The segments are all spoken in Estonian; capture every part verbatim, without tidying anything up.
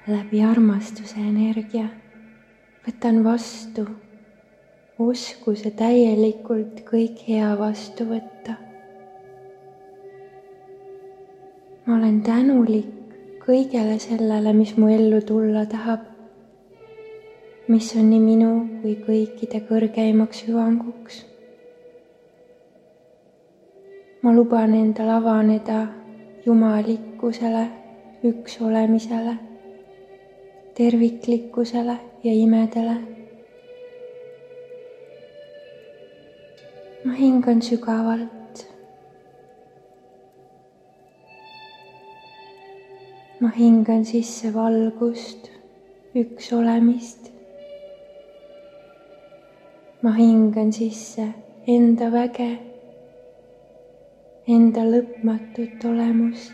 läbi armastuse energia. Võtan vastu oskuse täielikult kõik hea vastu võtta. Ma olen tänulik kõigele sellele, mis mu ellu tulla tahab, mis on nii minu kui kõikide kõrgeimaks hüvanguks. Ma luban endal avaneda jumalikkusele, üks olemisele, terviklikkusele ja imedele. Ma hingan sügavalt. Ma hingan sisse valgust, üks olemist. Ma hingan sisse enda väge, enda lõpmatut olemust.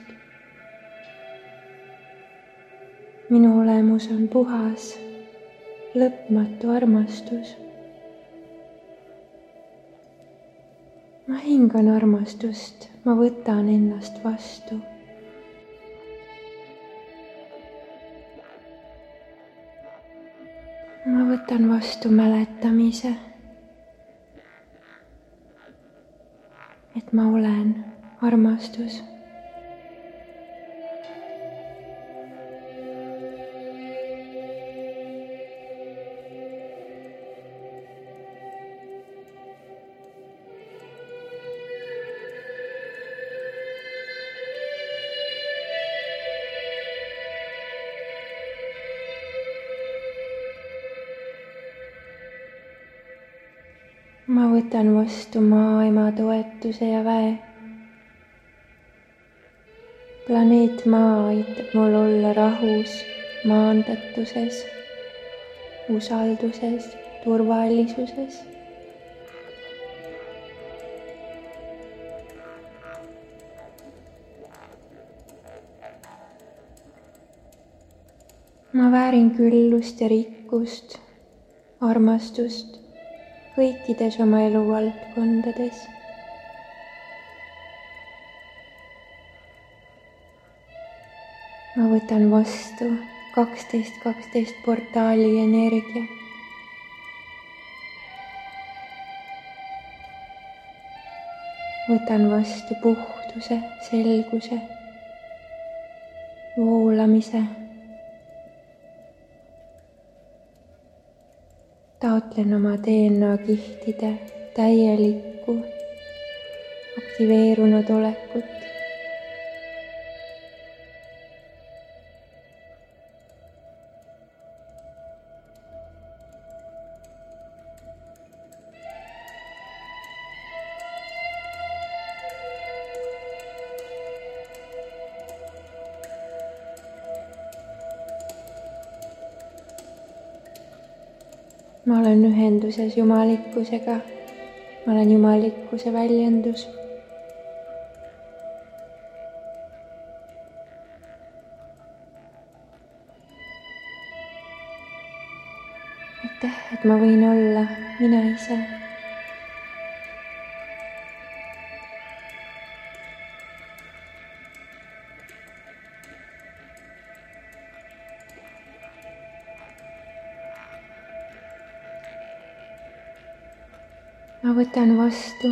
Minu olemus on puhas, lõpmatu armastus. Ma hingan armastust, ma võtan ennast vastu. Ma võtan vastu mäletamise, et ma olen armastus. Ma võtan vastu maaema toetuse ja väe. Planeet Maa aitab mul olla rahus, maandatuses, usalduses, turvalisuses. Ma väärin küllust ja rikkust, armastust kõikides oma eluvaldkondades. Ma võtan vastu kaksteist kaksteist portaali energia. Võtan vastu puhtuse, selguse, voolamise. Taotlen oma D N A kihtide täielikku, aktiveerunud olekut. Ma olen ühenduses jumalikkusega. Ma olen jumalikkuse väljendus. Aitäh, et ma võin olla mina ise. Ma võtan vastu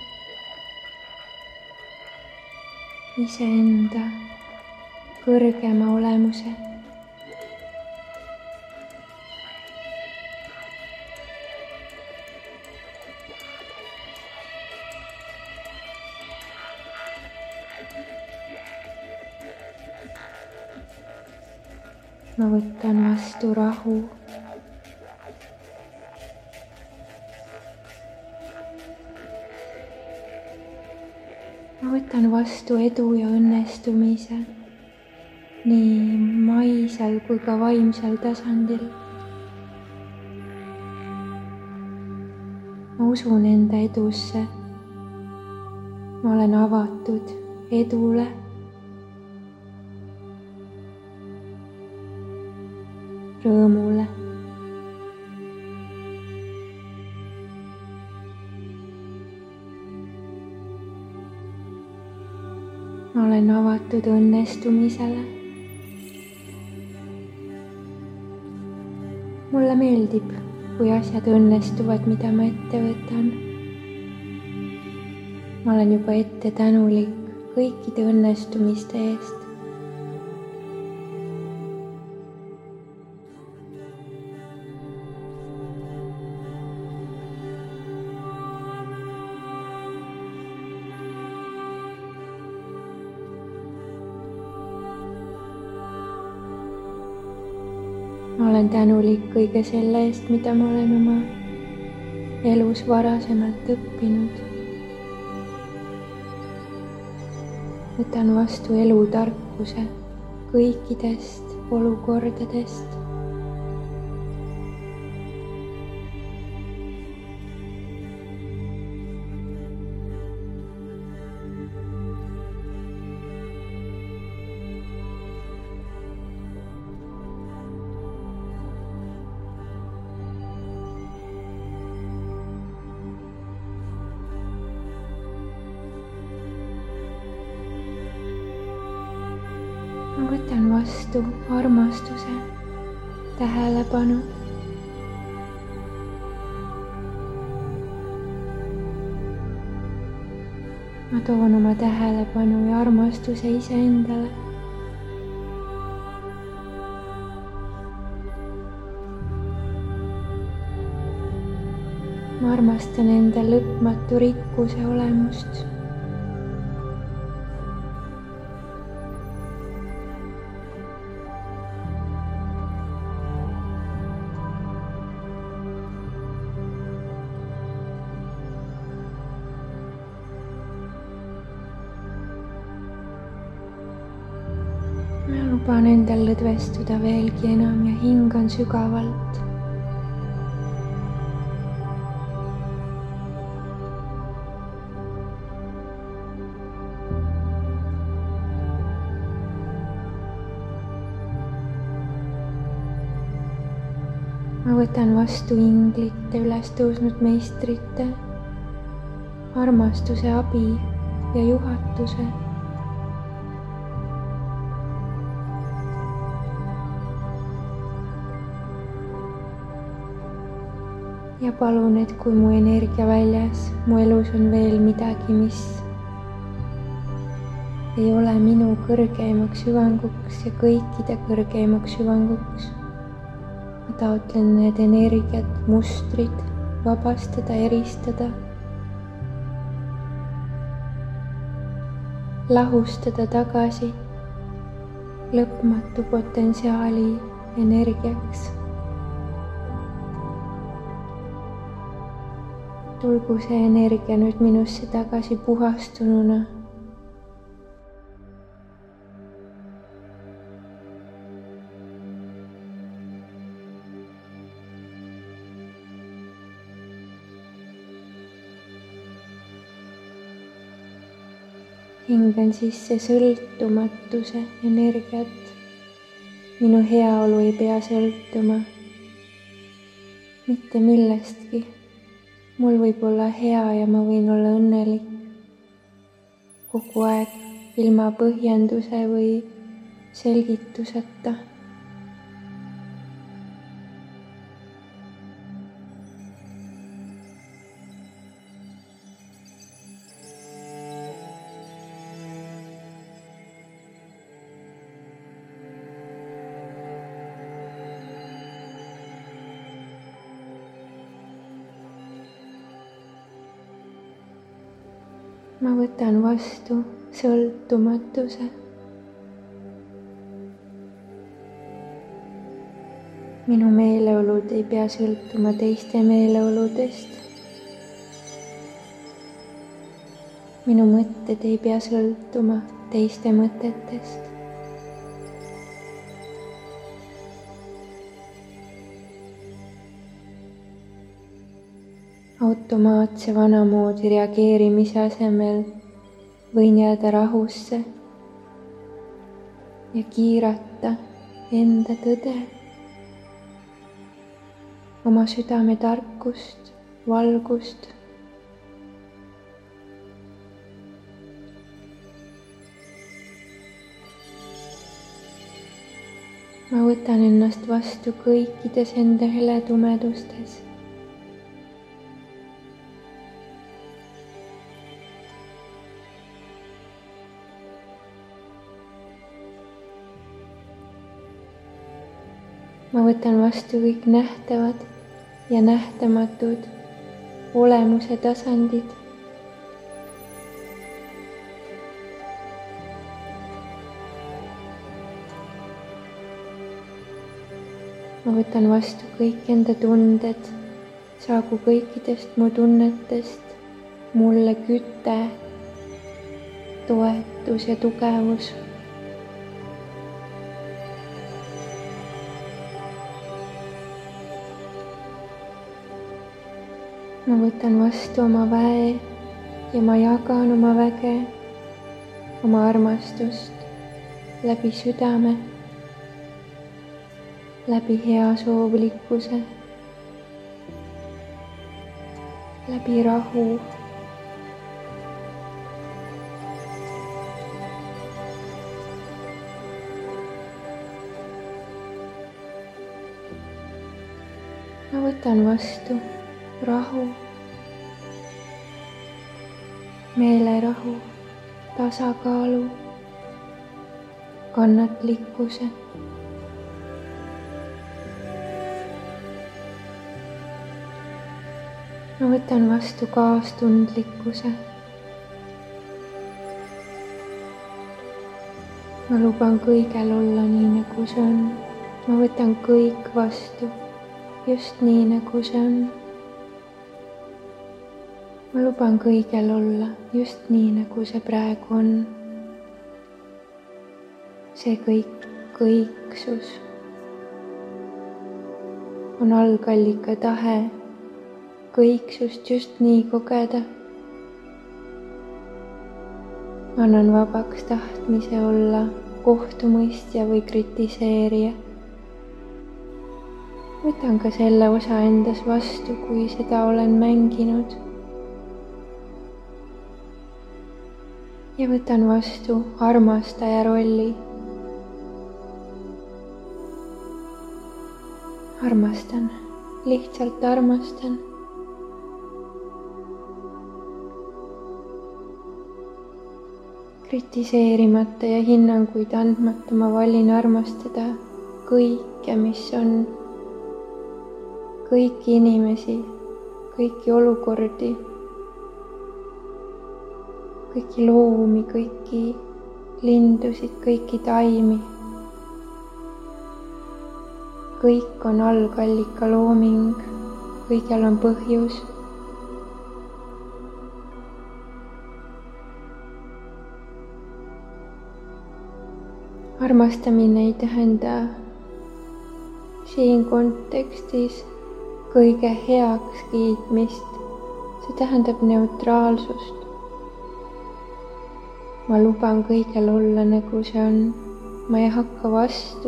iseenda kõrgema olemuse. Ma võtan vastu rahu. Ma võtan vastu edu ja õnnestumise nii maisel kui ka vaimsel tasandil. Ma usun enda edusse. Ma olen avatud edule. Rõõmule. Ma olen avatud õnnestumisele. mulle meeldib, kui asjad õnnestuvad, mida ma ette võtan. Ma olen juba ette tänulik kõikide õnnestumiste eest. Ma olen tänulik kõige selle eest, mida ma olen oma elus varasemalt õppinud. Võtan vastu elutarkuse kõikidest olukordadest. Ma võtan vastu armastuse, tähelepanu. Ma toon oma tähelepanu ja armastuse iseendale. Ma armastan enda lõpmatu rikkuse olemust. Ma luban endal lõdvestuda veelgi enam ja hingan sügavalt. Ma võtan vastu inglite, üles tõusnud meistrite, armastuse abi ja juhatuse. Ja palun, et kui mu energia väljas, mu elus on veel midagi, mis ei ole minu kõrgeimaks hüvanguks ja kõikide kõrgeimaks hüvanguks. Ma taotlen need energiat, mustrid vabastada, eristada, lahustada tagasi lõpmatu potentsiaali energiaks. Tulgu see energia nüüd minusse tagasi puhastununa. Hingan sisse sõltumatuse energiat. Minu heaolu ei pea sõltuma mitte millestki. Mul võib olla hea ja ma võin olla õnnelik kogu aeg ilma põhjenduse või selgituseta. Ma võtan vastu sõltumatuse. Minu meeleolud ei pea sõltuma teiste meeleoludest. Minu mõtted ei pea sõltuma teiste mõtetest. Automaatse vanamoodi reageerimise asemel võin jääda rahusse ja kiirata enda tõde, oma südame tarkust, valgust. ma võtan ennast vastu kõikides enda heletumedustes. ma võtan vastu kõik nähtavad ja nähtamatud olemuse tasandid. ma võtan vastu kõik enda tunded, saagu kõikidest mu tunnetest mulle küte, toetus ja tugevus. ma võtan vastu oma väe ja ma jagan oma väge, oma armastust läbi südame, läbi heasoovlikkuse, läbi rahu. ma võtan vastu rahu, meelerahu, tasakaalu, kannatlikkuse. ma võtan vastu kaastundlikkuse. ma luban kõigel olla nii, nagu see on. ma võtan kõik vastu just nii, nagu see on. ma luban kõigel olla just nii, nagu see praegu on. see kõik, kõiksus on algallika tahe kõiksust just nii kogeda. annan vabaks tahtmise olla kohtumõistja või kritiseerija. võtan ka selle osa endas vastu, kui seda olen mänginud. ja võtan vastu armastaja rolli. armastan, lihtsalt armastan. kritiseerimata ja hinnanguid andmata ma valin armastada kõike, mis on, kõiki inimesi, kõiki olukordi, kõiki loomi, kõiki lindusid, kõiki taimi. kõik on algallika looming, kõigel on põhjus. armastamine ei tähenda siin kontekstis kõige heaks kiitmist, see tähendab neutraalsust. ma luban kõigel olla, nagu see on. ma ei hakka vastu.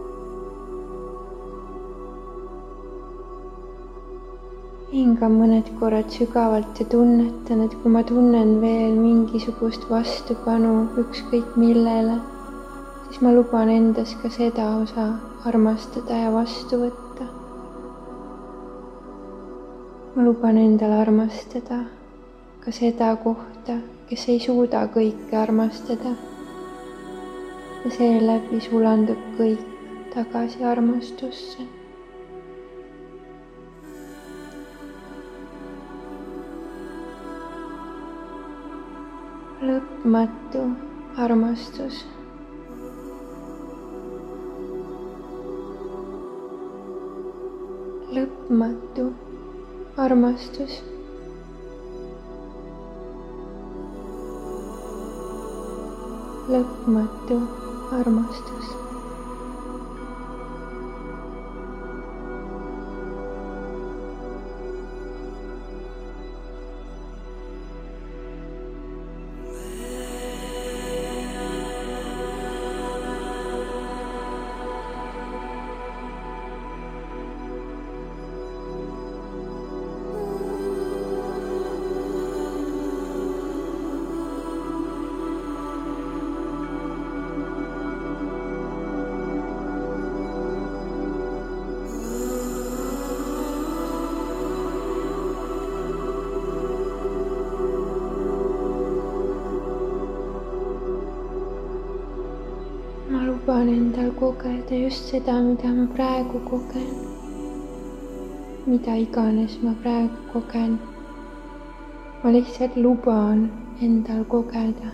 hingan mõned korrad sügavalt ja tunnetan, et kui ma tunnen veel mingisugust vastupanu ükskõik millele, siis ma luban endas ka seda osa armastada ja vastu võtta. ma luban endale armastada ka seda kohta, kes ei suuda kõike armastada. ja seeläbi sulandub kõik tagasi armastusse. lõpmatu armastus. lõpmatu armastus. lõpmatu armastus. luban endal kogeda just seda, mida ma praegu kogen. Mida iganes ma praegu kogen. Ma lihtsalt luban endal kogeda.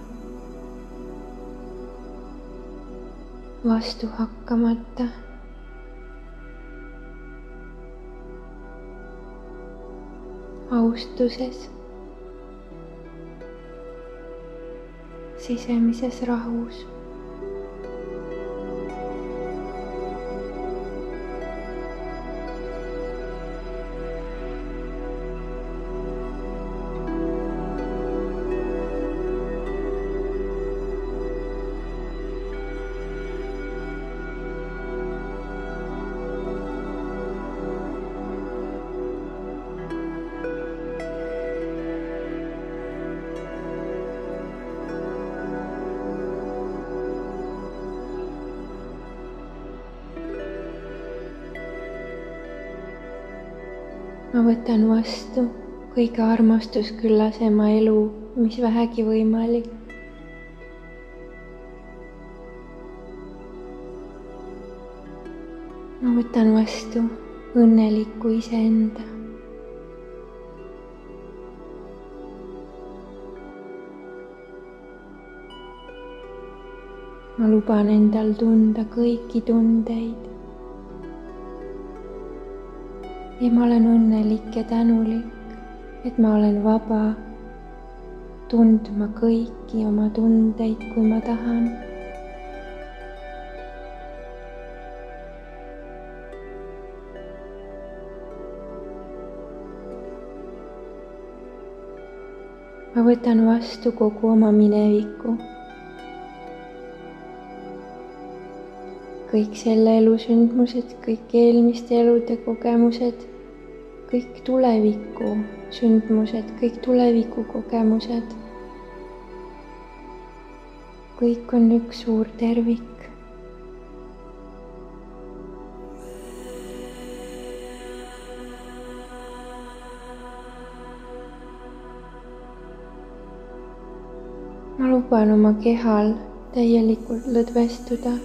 Vastu hakkamata. Austuses. Sisemises rahus. Ma võtan vastu kõige armastusküllasema elu, mis vähegi võimalik. Ma võtan vastu õnneliku iseenda. Ma luban endal tunda kõiki tundeid. Ja ma olen õnnelik ja tänulik, et ma olen vaba tundma kõiki oma tundeid, kui ma tahan. Ma võtan vastu kogu oma mineviku. Kõik selle elu sündmused, kõik eelmiste elude kogemused, kõik tuleviku sündmused, kõik tuleviku kogemused. Kõik on üks suur tervik. Ma luban oma kehal täielikult lõdvestuda.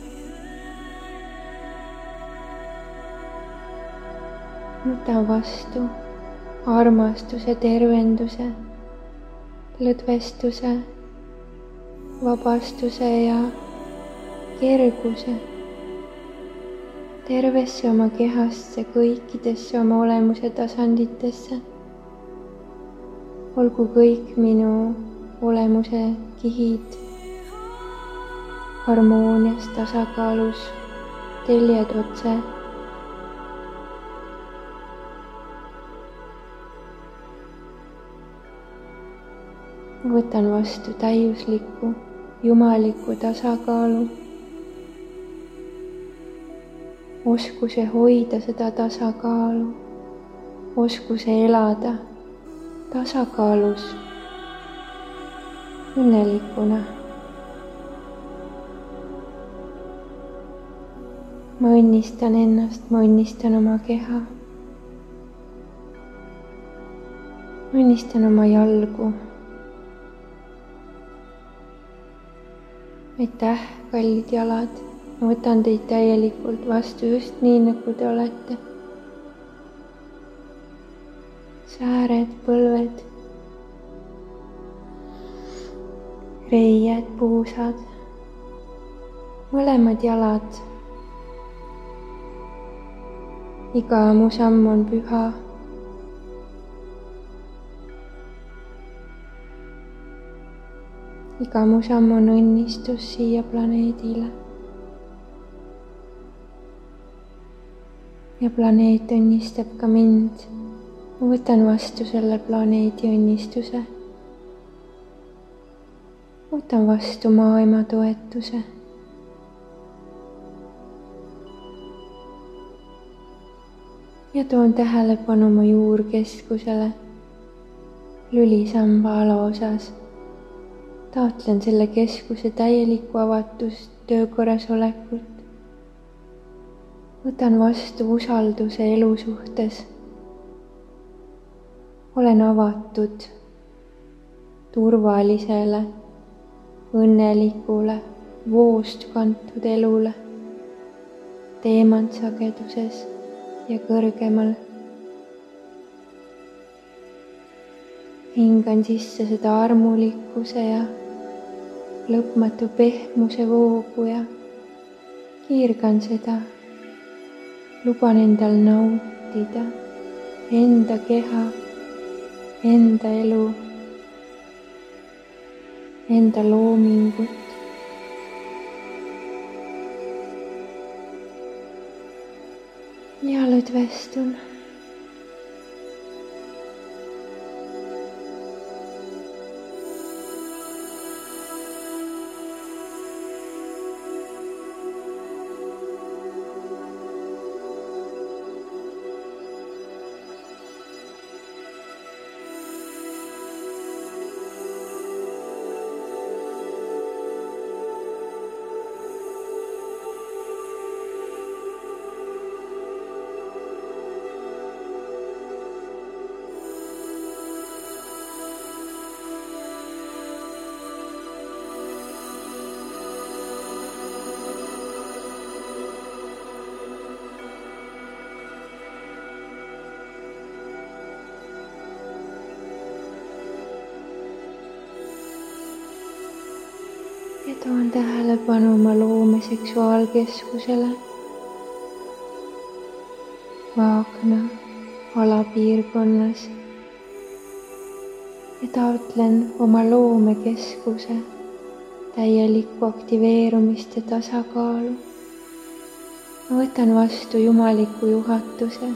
Võta vastu armastuse, tervenduse, lõdvestuse, vabastuse ja kerguse tervesse oma kehasse, kõikidesse oma olemuse tasanditesse. Olgu kõik minu olemuse kihid harmoonias, tasakaalus, teljed otse. Võtan vastu täiusliku, jumaliku tasakaalu. Oskuse hoida seda tasakaalu. Oskuse elada tasakaalus, õnnelikuna. Ma õnnistan ennast, ma õnnistan oma keha. Ma õnnistan oma jalgu. Aitäh, kallid jalad, ma võtan teid täielikult vastu just nii, nagu te olete. Sääred, põlved, reied, puusad, mõlemad jalad. Iga mu samm on püha. Iga mu samm on õnnistus siia planeedile. Ja planeet õnnistab ka mind. Ma võtan vastu selle planeedi õnnistuse. Võtan vastu maailma toetuse. Ja toon tähelepanu mu juurkeskusele lülisamba alaosas. Taotlen selle keskuse täielikku avatust, töökorras olekut. Võtan vastu usalduse elu suhtes. Olen avatud turvalisele, õnnelikule, voost kantud elule, teemantsageduses ja kõrgemal. Hingan sisse seda armulikkuse ja lõpmatu pehmuse voogu ja kiirgan seda. Luban endal nautida enda keha, enda elu, enda loomingut. Ja lõdvestun. Ja toon tähelepanu oma loome seksuaalkeskusele, vaagna alapiirkonnas ja taotlen oma loomekeskuse täielikku aktiveerumist ja tasakaalu. Ma võtan vastu jumaliku juhatuse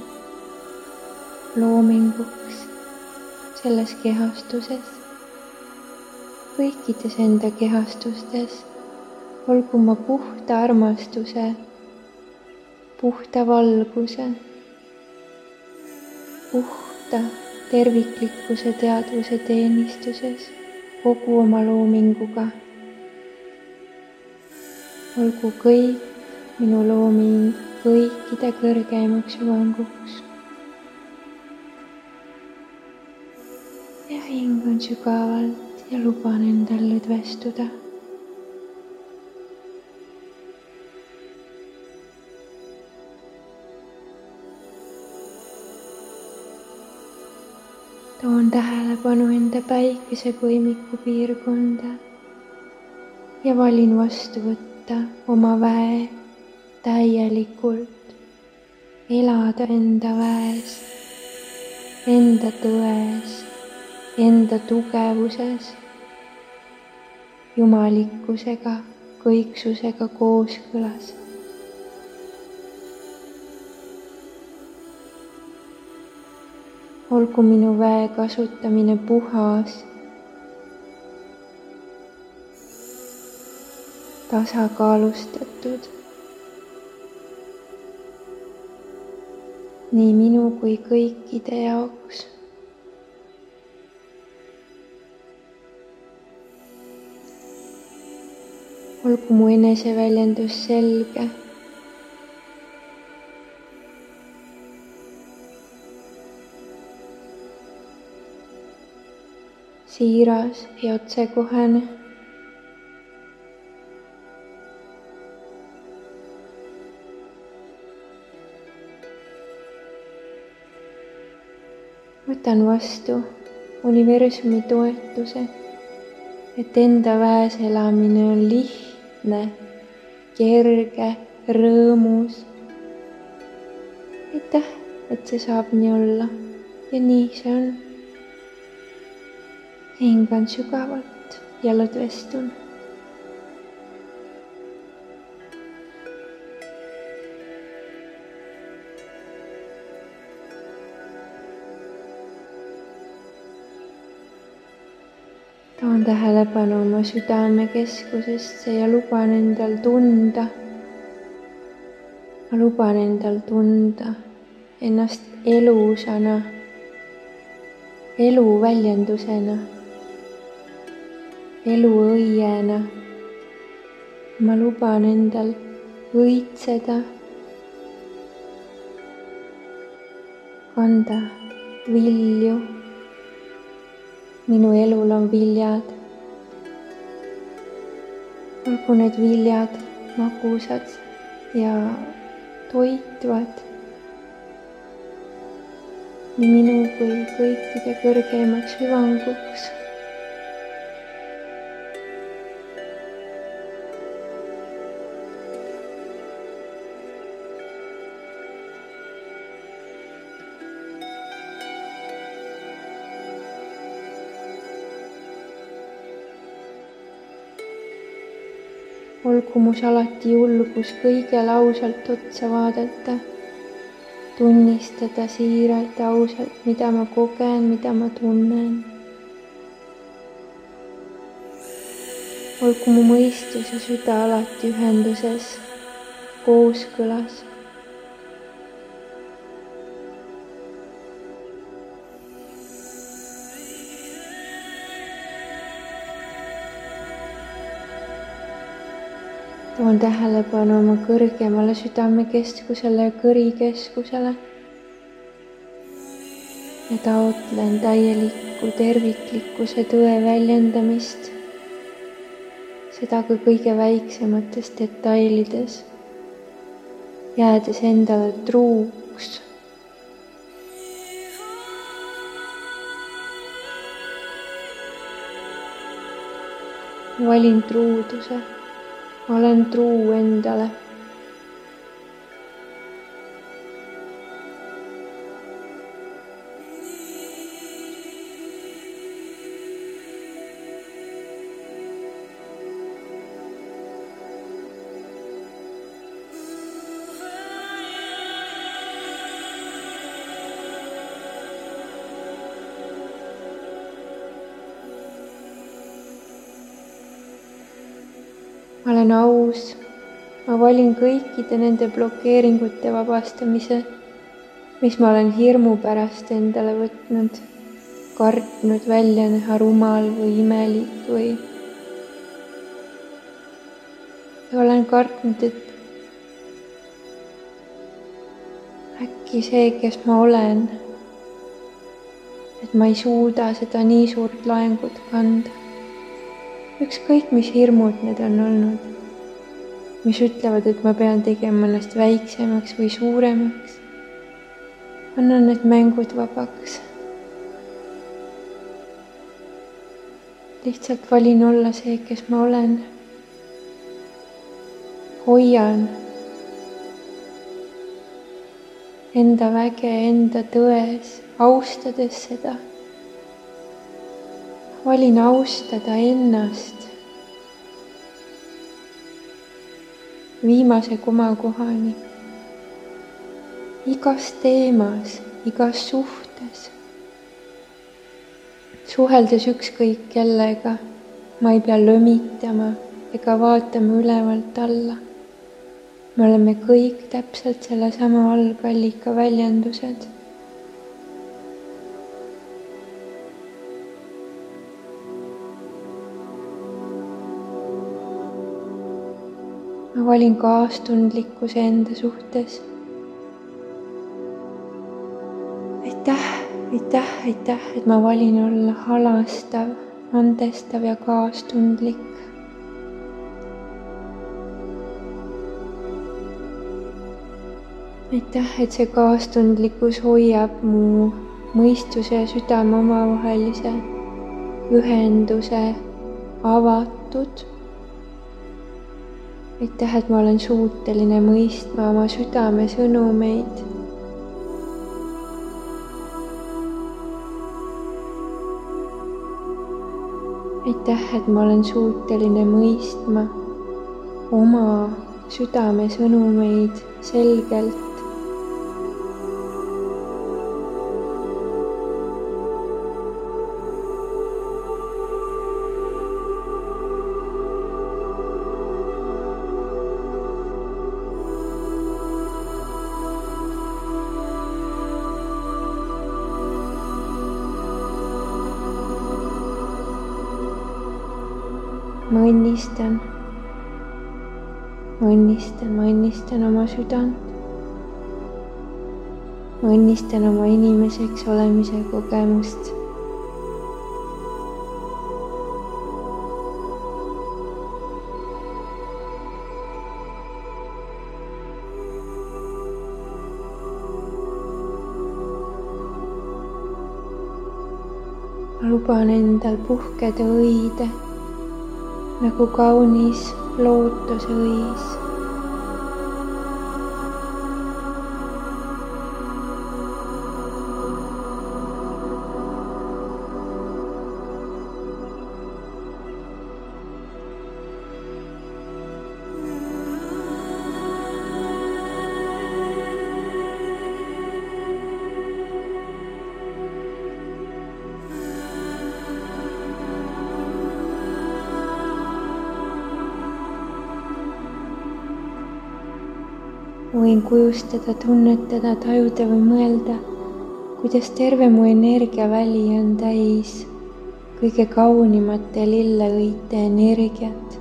loominguks selles kehastuses. Kõikides enda kehastustes olgu ma puhta armastuse, puhta valguse, puhta terviklikkuse teadvuse teenistuses kogu oma loominguga. Olgu kõik minu looming kõikide kõrgeimaks hüvanguks. Ja hingan sügavalt ja luban endal lõdvestuda. Toon tähelepanu enda päikesepõimiku piirkonda ja valin vastu võtta oma väe täielikult, elada enda väes, enda tões, enda tugevuses, jumalikkusega, kõiksusega kooskõlas. Olgu minu väe kasutamine puhas, tasakaalustatud, nii minu kui kõikide jaoks. Olgu mu eneseväljendus selge, siiras ja otsekohene. Võtan vastu universumi toetuse, et enda väes elamine on lihtne, kerge, rõõmus. Aitäh, et see saab nii olla ja nii see on. Hingan sügavalt ja lõdvestun. Toon tähelepanu oma südamekeskusesse ja luban endal tunda. Ma luban endal tunda ennast elusana, elu väljendusena, eluõiena. Ma luban endal õitseda, kanda vilju. Minu elul on viljad. olgu need viljad magusad ja toitvad nii minu kui kõikide kõrgeimaks hüvanguks. Olgu mus alati julgus kõigele ausalt otsa vaadata, tunnistada siiralt ja ausalt, mida ma kogen, mida ma tunnen. Olgu mu mõistus ja süda alati ühenduses, kooskõlas. Toon tähelepanu oma kõrgemale südamekeskusele ja kõrikeskusele ja taotlen täielikku terviklikkuse tõe väljendamist, seda ka kõige väiksemates detailides, jäädes endale truuks. Valin truuduse. Ma olen truu endale. Ma olen aus, ma valin kõikide nende blokeeringute vabastamise, mis ma olen hirmu pärast endale võtnud, kartnud välja näha rumal või imelik või ja olen kartnud, et äkki see, kes ma olen, et ma ei suuda seda nii suurt laengut kanda. Ükskõik, mis hirmud need on olnud, mis ütlevad, et ma pean tegema ennast väiksemaks või suuremaks. Annan need mängud vabaks. Lihtsalt valin olla see, kes ma olen. Hoian enda väge enda tões, austades seda. Valin austada ennast viimase komakohani, igas teemas, igas suhtes. Suheldes ükskõik kellega, ma ei pea lömitama ega vaatama ülevalt alla. Me oleme kõik täpselt sellesama algallika väljendused. Ma valin kaastundlikkuse enda suhtes. Aitäh, aitäh, aitäh, et ma valin olla halastav, andestav ja kaastundlik. Aitäh, et see kaastundlikkus hoiab mu mõistuse ja südame omavahelise ühenduse avatud. Aitäh, et ma olen suuteline mõistma oma südame sõnumeid. Aitäh, et ma olen suuteline mõistma oma südame sõnumeid selgelt. Ma õnnistan, ma õnnistan, ma õnnistan oma südant. Ma õnnistan oma inimeseks olemise kogemust. ma luban endal puhkeda õide nagu kaunis lootuse õis. Võin kujustada, tunnetada, tajuda või mõelda, kuidas terve mu energiaväli on täis kõige kaunimate lilleõite energiat.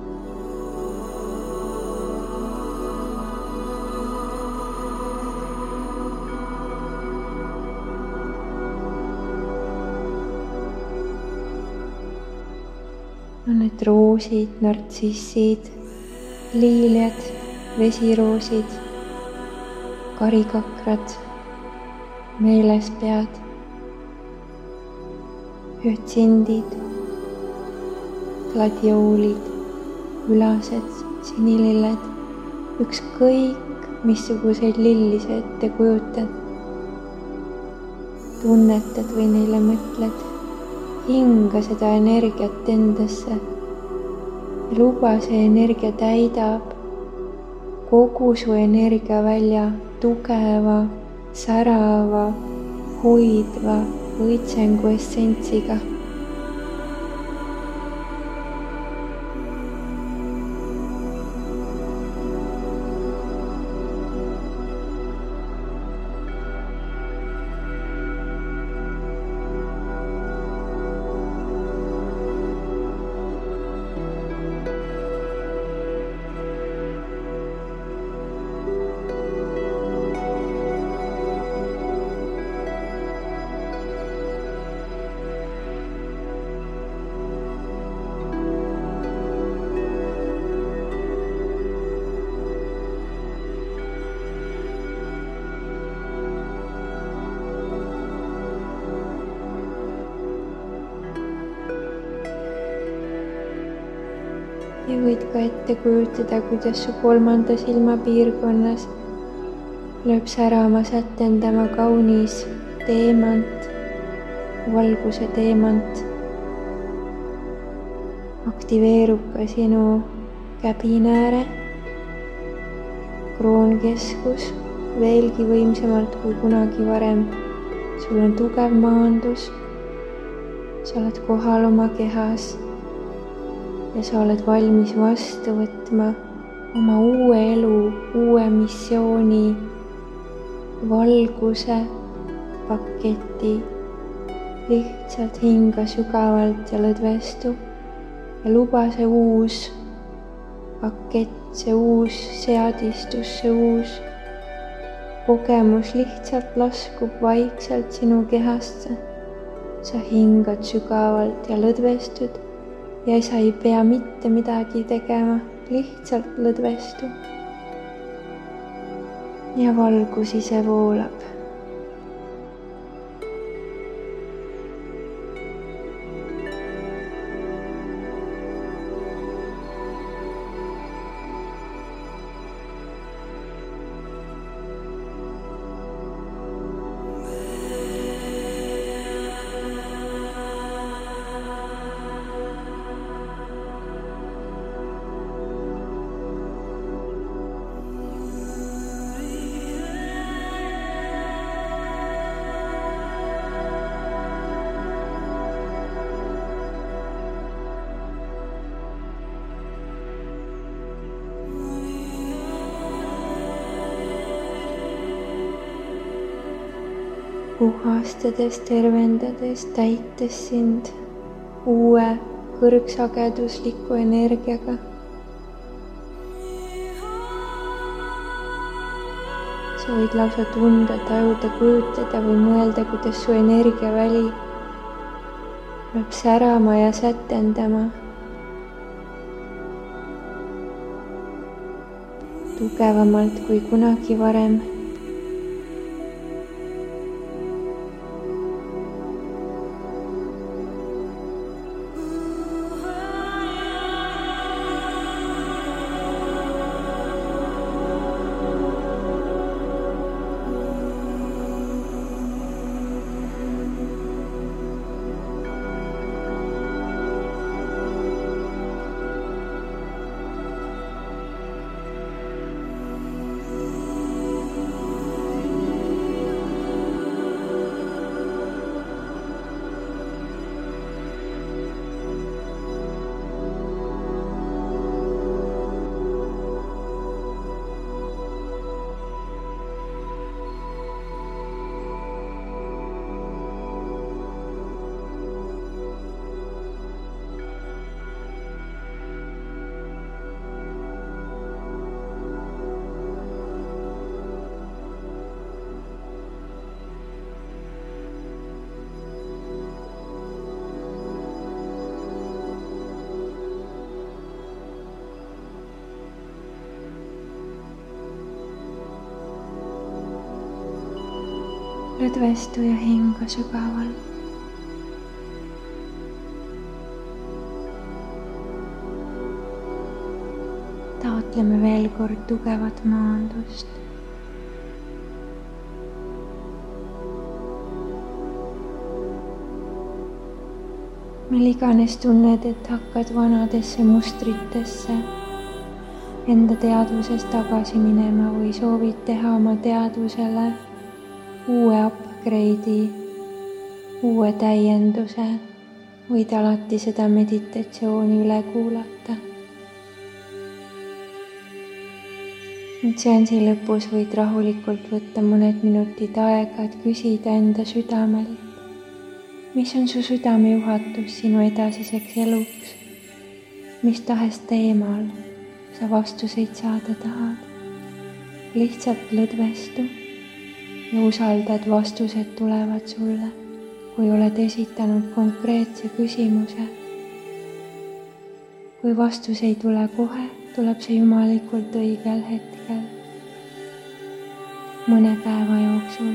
On need roosid, nartsissid, liiliad, vesiroosid, karikakrad, meelespead, hüatsindid, gladioolid, ülased, sinililled, ükskõik missuguseid lilli sa ette kujutad. Tunnetad või neile mõtled, hinga seda energiat endasse ja luba see energia täidab kogu su energiavälja tugeva, särava, hoidva õitsengu essentsiga. Ja võid ka ette kujutada, kuidas su kolmanda silma piirkonnas lööb särama sätendama kaunis teemant, valguse teemant. Aktiveerub ka sinu käbinääre, kroonkeskus veelgi võimsamalt kui kunagi varem. Sul on tugev maandus, sa oled kohal oma kehas ja sa oled valmis vastu võtma oma uue elu, uue missiooni, valguse paketi. Lihtsalt hinga sügavalt ja lõdvestu ja luba see uus pakett, see uus seadistus, see uus kogemus lihtsalt laskub vaikselt sinu kehasse. Sa hingad sügavalt ja lõdvestud ja sa ei pea mitte midagi tegema, lihtsalt lõdvestu. Ja valgus ise voolab. Puhastades, tervendades, täites sind uue kõrgsagedusliku energiaga. Sa võid lausa tunda, tajuda, kujutada või mõelda, kuidas su energiaväli lööb särama ja sätendama. Tugevamalt kui kunagi varem. lõdvestu ja hinga sügavalt. Taotleme veel kord tugevat maandust. mil iganes tunned, et hakkad vanadesse mustritesse enda teadvuses tagasi minema või soovid teha oma teadvusele uue upgrade'i, uue täienduse, võid alati seda meditatsiooni üle kuulata. nüüd seansi lõpus võid rahulikult võtta mõned minutid aega, et küsida enda südamelt, mis on su südamejuhatus sinu edasiseks eluks, mis tahes teemal sa vastuseid saada tahad. lihtsalt lõdvestu ja usalda, et vastused tulevad sulle, kui oled esitanud konkreetse küsimuse. kui vastus ei tule kohe, tuleb see jumalikult õigel hetkel, mõne päeva jooksul.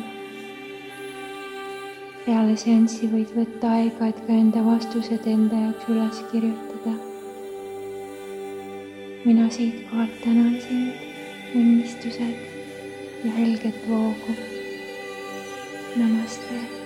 peale seanssi võid võtta aega, et ka enda vastused enda jaoks üles kirjutada. mina siitkohalt tänan sind, õnnistused ja helget voogu. Namaste.